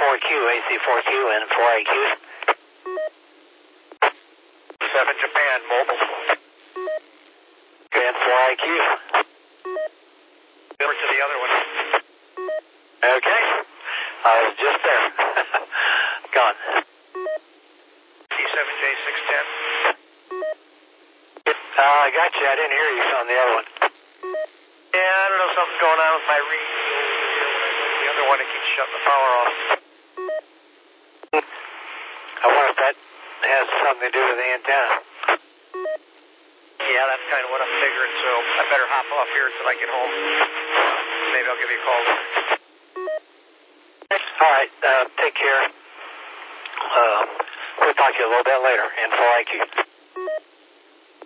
N4Q, AC4Q, N4IQ. 7 Japan, mobile. N4IQ. Over to the other one. Okay. I was just there. Gone. T7J610. I got you. I didn't hear you on the other one. Yeah, I don't know, something's going on with my read. The other one, it keeps shutting the power off. I wonder if that has something to do with the antenna. Yeah, that's kind of what I'm figuring, so I better hop off here until I get home. Maybe I'll give you a call later. All right, take care. We'll talk to you a little bit later. N4IQ.